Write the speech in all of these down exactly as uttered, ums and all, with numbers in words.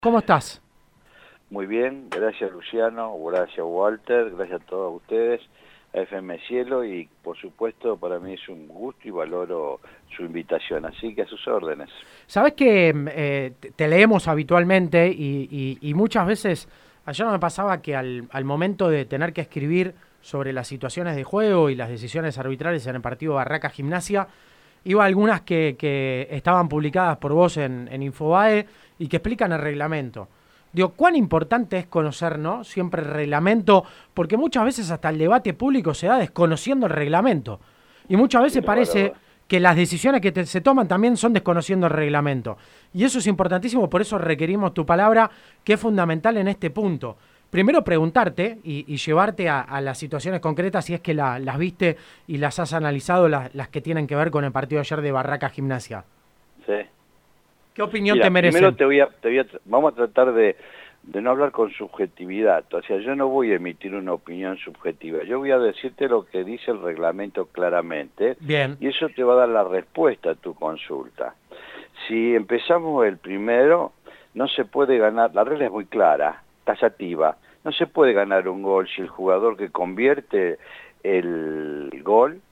¿Cómo estás? Muy bien, gracias Luciano, gracias Walter, gracias a todos ustedes, a F M Cielo, y por supuesto para mí es un gusto y valoro su invitación, así que a sus órdenes. Sabés que eh, te leemos habitualmente y, y, y muchas veces, ayer me pasaba que al, al momento de tener que escribir sobre las situaciones de juego y las decisiones arbitrales en el partido Barraca Gimnasia, iba algunas que, que estaban publicadas por vos en, en Infobae y que explican el reglamento. Digo, ¿cuán importante es conocer, ¿no? Siempre el reglamento? Porque muchas veces hasta el debate público se da desconociendo el reglamento. Y muchas veces parece que las decisiones que te, se toman también son desconociendo el reglamento. Y eso es importantísimo, por eso requerimos tu palabra, que es fundamental en este punto. Primero preguntarte y, y llevarte a, a las situaciones concretas, si es que la, las viste y las has analizado, las, las que tienen que ver con el partido de ayer de Barraca Gimnasia. Sí. ¿Qué opinión Mira, te merece? Primero te voy a, te voy a, vamos a tratar de, de no hablar con subjetividad, o sea, yo no voy a emitir una opinión subjetiva, yo voy a decirte lo que dice el reglamento claramente. Bien. Y eso te va a dar la respuesta a tu consulta. Si empezamos el primero, no se puede ganar, la regla es muy clara, taxativa, no se puede ganar un gol si el jugador que convierte el gol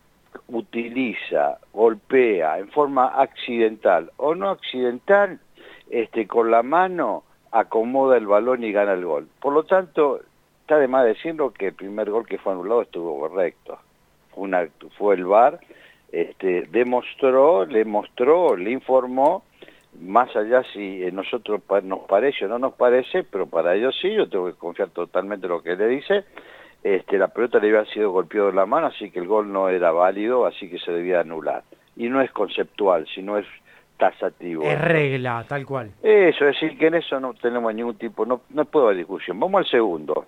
utiliza, golpea en forma accidental o no accidental, este, con la mano acomoda el balón y gana el gol. Por lo tanto, está de más decirlo que el primer gol que fue anulado estuvo correcto. Fue, una, fue el V A R, este, demostró, le mostró, le informó, más allá si a nosotros nos parece o no nos parece, pero para ellos sí, yo tengo que confiar totalmente en lo que le dice. Este, la pelota le había sido golpeada en la mano, así que el gol no era válido, así que se debía anular. Y no es conceptual, sino es taxativo. Es regla, tal cual. Eso, es decir, que en eso no tenemos ningún tipo, no, no puedo haber discusión. Vamos al segundo.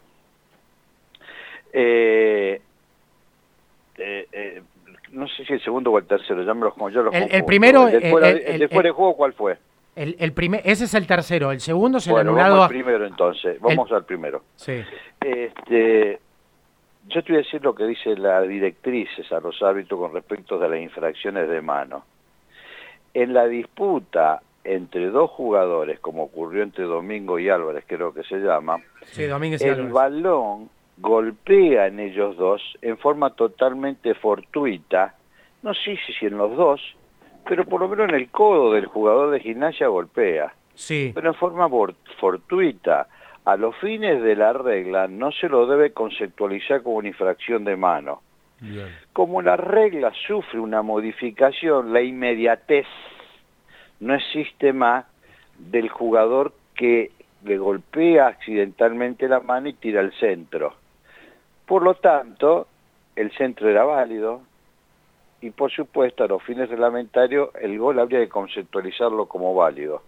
Eh, eh, eh, no sé si el segundo o el tercero, ya me los, yo los el, confundo. el primero... ¿El de fuera, el, el, el de, fuera de juego cuál fue? El, el primer, ese es el tercero, el segundo se bueno, le anulado... vamos al primero entonces, vamos el... al primero. Sí. Este... Yo te voy a decir lo que dice la directrices a los árbitros con respecto de las infracciones de mano. En la disputa entre dos jugadores, como ocurrió entre Domingo y Álvarez, creo que se llama, sí, Domínguez y el Álvarez. balón golpea en ellos dos en forma totalmente fortuita, no sé si en los dos, pero por lo menos en el codo del jugador de Gimnasia golpea, sí. pero en forma fortuita. A los fines de la regla no se lo debe conceptualizar como una infracción de mano. Bien. Como la regla sufre una modificación, la inmediatez no existe más del jugador que le golpea accidentalmente la mano y tira al centro. Por lo tanto, el centro era válido y por supuesto a los fines reglamentarios el gol habría que conceptualizarlo como válido.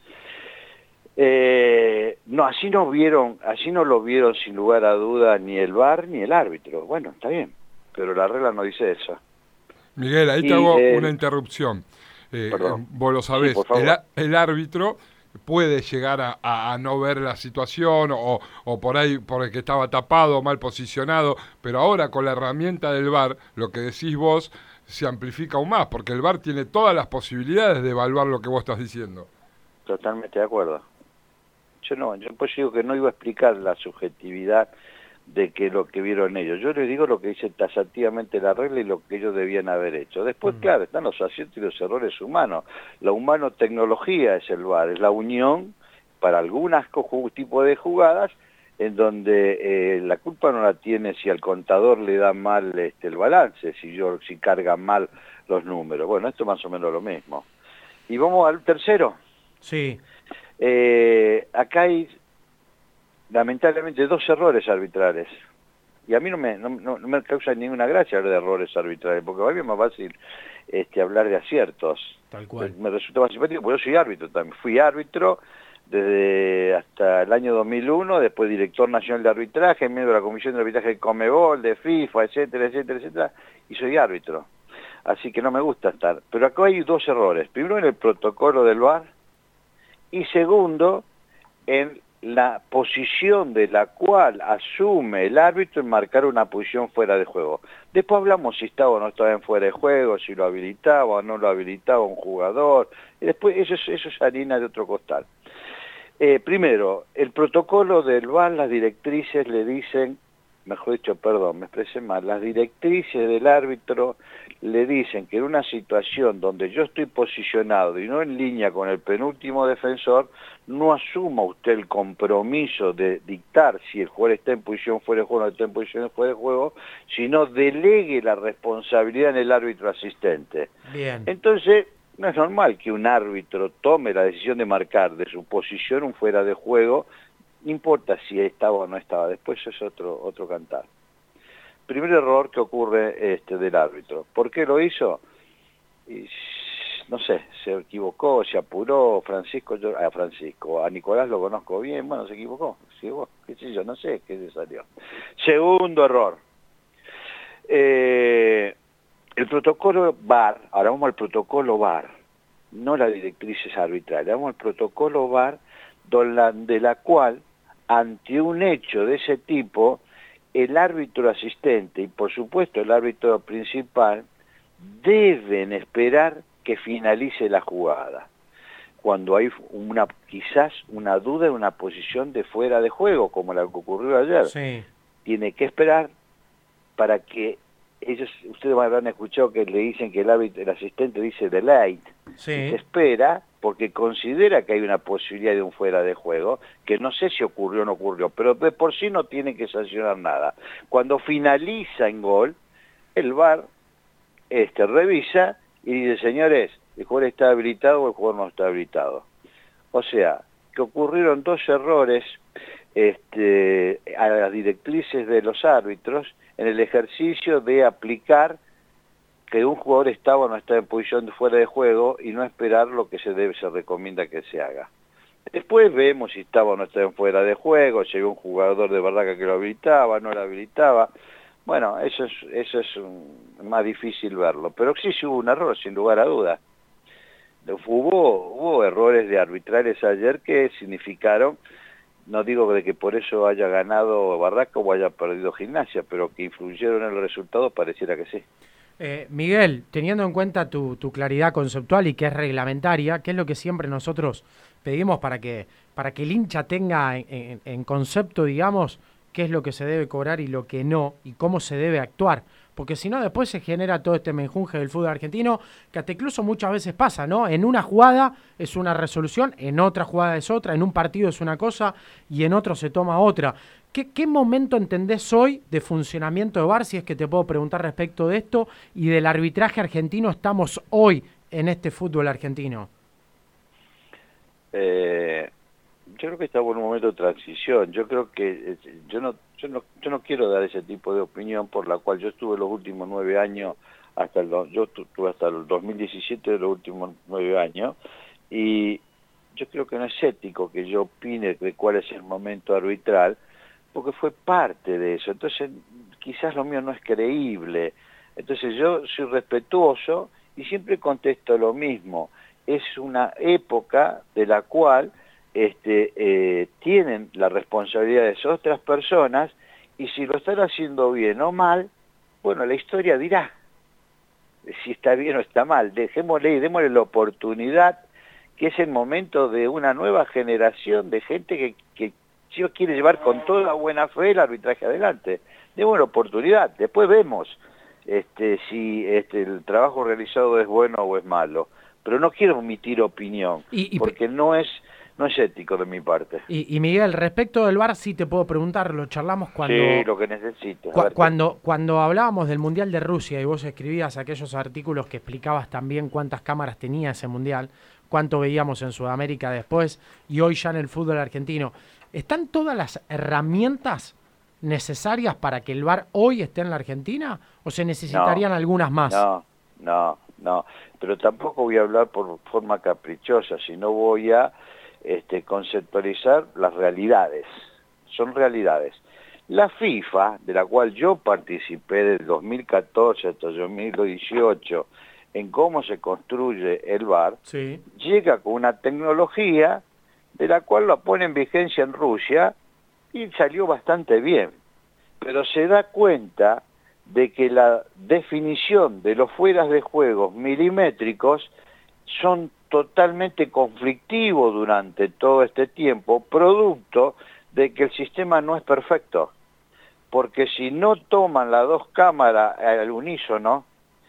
Eh, no, así no vieron, así no lo vieron sin lugar a dudas ni el V A R ni el árbitro. Bueno, está bien, pero la regla no dice eso. Miguel, ahí y, te hago eh, una interrupción. Eh, vos lo sabés, sí, el, el árbitro puede llegar a, a, a no ver la situación o, o por ahí porque estaba tapado, mal posicionado, pero ahora con la herramienta del V A R, lo que decís vos se amplifica aún más, porque el V A R tiene todas las posibilidades de evaluar lo que vos estás diciendo. Totalmente de acuerdo. Yo no, yo pues digo que no iba a explicar la subjetividad de que lo que vieron ellos. Yo les digo lo que dice taxativamente la regla y lo que ellos debían haber hecho. Después, mm. claro, están los aciertos y los errores humanos. La humano-tecnología es el V A R, es la unión para algunas tipos de jugadas en donde eh, la culpa no la tiene si al contador le da mal este, el balance, si yo si carga mal los números. Bueno, esto es más o menos lo mismo. Y vamos al tercero. Sí. Eh, acá hay lamentablemente dos errores arbitrales y a mí no me, no, no, no me causa ninguna gracia hablar de errores arbitrales porque a mí es más fácil este, hablar de aciertos. Tal cual. Me, me resulta más simpático porque yo soy árbitro también, fui árbitro desde hasta el año dos mil uno, después director nacional de arbitraje, miembro de la comisión de arbitraje de Conmebol, de FIFA, etcétera, etcétera, etcétera, y soy árbitro, así que no me gusta estar, pero acá hay dos errores, primero en el protocolo del V A R y segundo, en la posición de la cual asume el árbitro en marcar una posición fuera de juego. Después hablamos si estaba o no estaba en fuera de juego, si lo habilitaba o no lo habilitaba un jugador, y después eso es, eso es harina de otro costal. Eh, primero, el protocolo del V A R, las directrices le dicen, mejor dicho, perdón, me expresé mal, las directrices del árbitro le dicen que en una situación donde yo estoy posicionado y no en línea con el penúltimo defensor, no asuma usted el compromiso de dictar si el jugador está en posición fuera de juego o no está en posición fuera de juego, sino delegue la responsabilidad en el árbitro asistente. Bien. Entonces, no es normal que un árbitro tome la decisión de marcar de su posición un fuera de juego, no importa si estaba o no estaba, después es otro, otro cantar. Primer error que ocurre este del árbitro. ¿Por qué lo hizo? Y, no sé, se equivocó, se apuró, Francisco, yo, a Francisco, a Nicolás lo conozco bien, bueno, se equivocó, se equivocó, qué sé yo, no sé qué se salió. Segundo error. Eh, el protocolo V A R, ahora vamos al protocolo V A R, no las directrices arbitrales, vamos al protocolo V A R, de la cual, ante un hecho de ese tipo, el árbitro asistente y por supuesto el árbitro principal deben esperar que finalice la jugada. Cuando hay una quizás una duda en una posición de fuera de juego, como la que ocurrió ayer, Sí. tiene que esperar para que ellos, ustedes habrán escuchado que le dicen que el árbitro, el asistente dice delay, Sí. y se espera porque considera que hay una posibilidad de un fuera de juego, que no sé si ocurrió o no ocurrió, pero de por sí no tiene que sancionar nada. Cuando finaliza en gol, el V A R este, revisa y dice, señores, el jugador está habilitado o el jugador no está habilitado. O sea, que ocurrieron dos errores este, a las directrices de los árbitros en el ejercicio de aplicar que un jugador estaba o no estaba en posición de fuera de juego y no esperar lo que se debe, se recomienda que se haga. Después vemos si estaba o no estaba en fuera de juego, si había un jugador de verdad que lo habilitaba, no lo habilitaba. Bueno, eso es, eso es un, más difícil verlo, pero sí, sí hubo un error, sin lugar a dudas. Hubo, hubo errores de arbitrales ayer que significaron, no digo de que por eso haya ganado Barraca o haya perdido Gimnasia, pero que influyeron en el resultado, pareciera que sí. Eh, Miguel, teniendo en cuenta tu, tu claridad conceptual y que es reglamentaria, ¿qué es lo que siempre nosotros pedimos para que, para que el hincha tenga en, en, en concepto, digamos, qué es lo que se debe cobrar y lo que no, y cómo se debe actuar? Porque si no, después se genera todo este menjunje del fútbol argentino, que hasta incluso muchas veces pasa, ¿no? En una jugada es una resolución, en otra jugada es otra, en un partido es una cosa y en otro se toma otra. ¿Qué, qué momento entendés hoy de funcionamiento de V A R, si es que te puedo preguntar respecto de esto, y del arbitraje argentino estamos hoy en este fútbol argentino? Eh, yo creo que estamos en un momento de transición. Yo creo que eh, yo no, yo no, yo no quiero dar ese tipo de opinión por la cual yo estuve los últimos nueve años hasta el yo estuve hasta el dos mil diecisiete de los últimos nueve años y yo creo que no es ético que yo opine de cuál es el momento arbitral, porque fue parte de eso. Entonces quizás lo mío no es creíble. Entonces yo soy respetuoso y siempre contesto lo mismo. Es una época de la cual este, eh, tienen la responsabilidad de esas otras personas, y si lo están haciendo bien o mal, bueno, la historia dirá si está bien o está mal. Dejémosle y démosle la oportunidad, que es el momento de una nueva generación de gente que, que Dios quiere llevar con toda buena fe el arbitraje adelante. Démosle la oportunidad, después vemos este, si este, el trabajo realizado es bueno o es malo. Pero no quiero emitir opinión, y, y, porque no es no es ético de mi parte. Y, y Miguel, respecto del V A R, sí te puedo preguntar, lo charlamos cuando... Sí, lo que necesites. Cu cuando, cuando hablábamos del Mundial de Rusia y vos escribías aquellos artículos que explicabas también cuántas cámaras tenía ese Mundial, cuánto veíamos en Sudamérica después y hoy ya en el fútbol argentino, ¿están todas las herramientas necesarias para que el V A R hoy esté en la Argentina o se necesitarían no, algunas más? No, no, no, pero tampoco voy a hablar por forma caprichosa, sino voy a este, conceptualizar las realidades. Son realidades. La FIFA, de la cual yo participé desde dos mil catorce hasta dos mil dieciocho en cómo se construye el V A R, sí, llega con una tecnología de la cual la pone en vigencia en Rusia y salió bastante bien, pero se da cuenta de que la definición de los fueras de juego milimétricos son totalmente conflictivos durante todo este tiempo, producto de que el sistema no es perfecto. Porque si no toman las dos cámaras al unísono,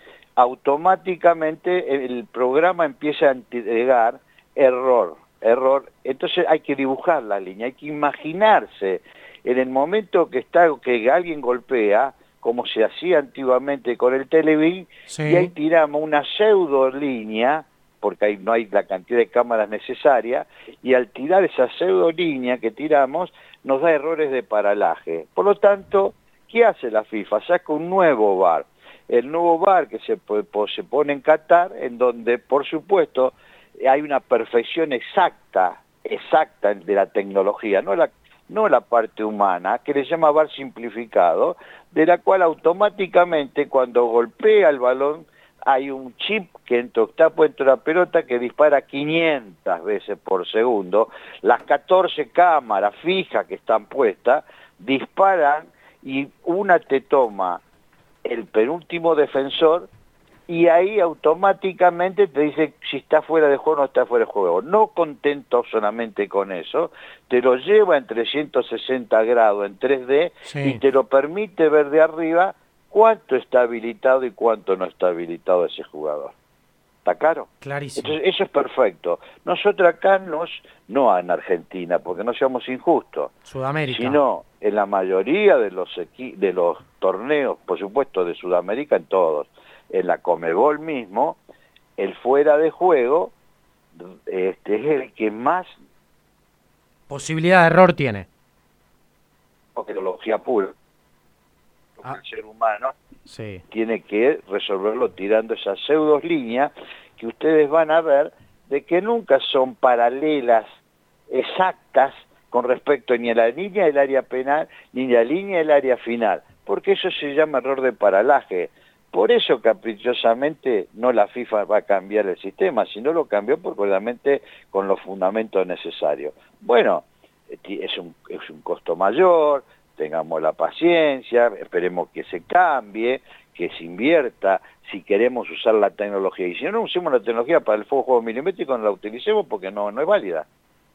automáticamente el programa empieza a entregar error, error. Entonces hay que dibujar la línea, hay que imaginarse en el momento que está que alguien golpea, como se hacía antiguamente con el Televín, sí. Y ahí tiramos una pseudo línea, porque ahí no hay la cantidad de cámaras necesaria, y al tirar esa pseudo línea que tiramos, nos da errores de paralaje. Por lo tanto, ¿qué hace la FIFA? Saca un nuevo V A R. El nuevo V A R que se, se pone en Qatar, en donde, por supuesto, hay una perfección exacta, exacta de la tecnología, no la, no la parte humana, que le llama V A R simplificado, de la cual automáticamente cuando golpea el balón, hay un chip que está puesto en la pelota que dispara quinientas veces por segundo. Las catorce cámaras fijas que están puestas disparan y una te toma el penúltimo defensor y ahí automáticamente te dice si está fuera de juego o no está fuera de juego. No contento solamente con eso, te lo lleva en trescientos sesenta grados en tres D, sí. Y te lo permite ver de arriba cuánto está habilitado y cuánto no está habilitado ese jugador. ¿Está claro? Clarísimo. Entonces, eso es perfecto. Nosotros acá, nos, no en Argentina, porque no seamos injustos, Sudamérica, sino en la mayoría de los, de los torneos, por supuesto de Sudamérica, en todos, en la Conmebol mismo, el fuera de juego este, es el que más posibilidad de error tiene. Tecnología pura. Ah. El ser humano sí. Tiene que resolverlo tirando esas pseudos líneas que ustedes van a ver de que nunca son paralelas exactas con respecto ni a la línea del área penal ni a la línea del área final, porque eso se llama error de paralaje. Por eso caprichosamente no la FIFA va a cambiar el sistema, sino lo cambió porque obviamente con los fundamentos necesarios. Bueno, es un, es un costo mayor, tengamos la paciencia, esperemos que se cambie, que se invierta, si queremos usar la tecnología. Y si no, no usemos la tecnología para el fuego milimétrico, no la utilicemos porque no, no es válida.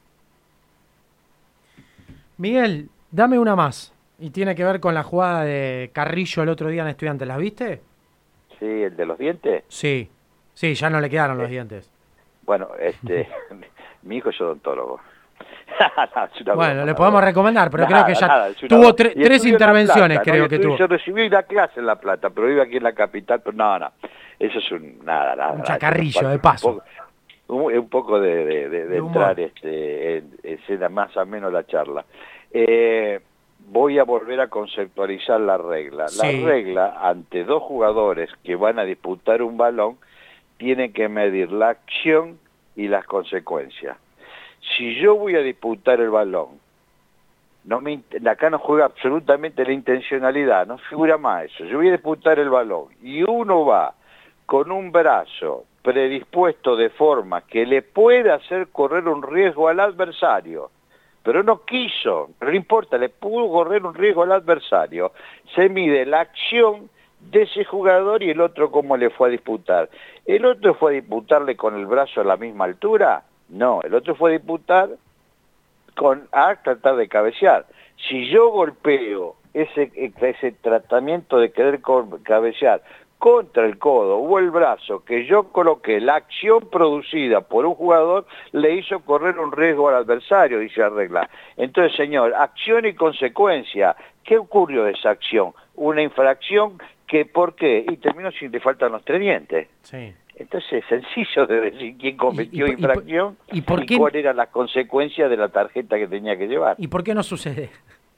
Miguel, dame una más. Y tiene que ver con la jugada de Carrillo el otro día en Estudiantes. ¿Las viste? Sí, ¿el de los dientes? Sí, sí, ya no le quedaron eh, los dientes. Bueno, este, mi hijo es odontólogo. no, bueno, broma, le podemos no. recomendar, pero nada, creo que ya nada, tuvo tre tres intervenciones, creo ¿no? que tuvo. Yo recibí la clase en La Plata, pero vive aquí en la capital, pero no, no, eso es un, nada, nada. Un chacarrillo, nada, de paso. Un poco, un, un poco de, de, de, de entrar este, en escena más o menos la charla. Eh, voy a volver a conceptualizar la regla. Sí. La regla, ante dos jugadores que van a disputar un balón, tienen que medir la acción y las consecuencias. Si yo voy a disputar el balón, no me, acá no juega absolutamente la intencionalidad, no figura más eso. Yo voy a disputar el balón y uno va con un brazo predispuesto de forma que le pueda hacer correr un riesgo al adversario, pero no quiso, pero no importa, le pudo correr un riesgo al adversario. Se mide la acción de ese jugador y el otro cómo le fue a disputar. ¿El otro fue a disputarle con el brazo a la misma altura? No, el otro fue a disputar con a tratar de cabecear. Si yo golpeo ese, ese tratamiento de querer cabecear contra el codo o el brazo que yo coloqué, la acción producida por un jugador le hizo correr un riesgo al adversario, dice la regla. Entonces, señor, acción y consecuencia. ¿Qué ocurrió de esa acción? Una infracción que, ¿por qué? Y terminó sin le faltan los tres dientes. Sí. Entonces es sencillo de decir quién cometió ¿Y, y, infracción y, por, y, por y cuál era la consecuencia de la tarjeta que tenía que llevar. ¿Y por qué no sucede?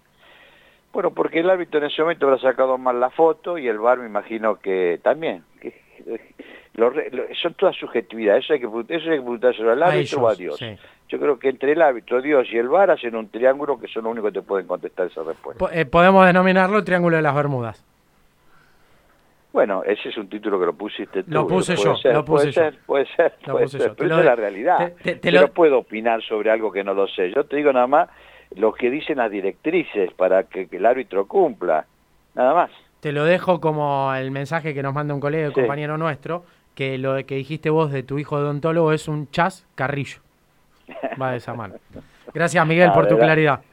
Bueno, porque el árbitro en ese momento habrá sacado mal la foto y el V A R me imagino que también. Que, lo, lo, son todas subjetividades, eso hay que, eso hay que preguntárselo al árbitro ellos, o a Dios. Sí. Yo creo que entre el árbitro, Dios y el V A R hacen un triángulo que son los únicos que te pueden contestar esa respuesta. Eh, podemos denominarlo el Triángulo de las Bermudas. Bueno, ese es un título que lo pusiste tú. Lo puse yo, ser, lo puse puede yo. Ser, puede ser, lo puede puse ser, yo. pero te esa es lo, la realidad. Te, te, te yo lo... no puedo opinar sobre algo que no lo sé. Yo te digo nada más lo que dicen las directrices para que, que el árbitro cumpla, nada más. Te lo dejo como el mensaje que nos manda un colega y sí. compañero nuestro, que lo que dijiste vos de tu hijo odontólogo es un chas Carrillo. Va de esa mano. Gracias, Miguel, Ah, por tu ¿verdad? claridad.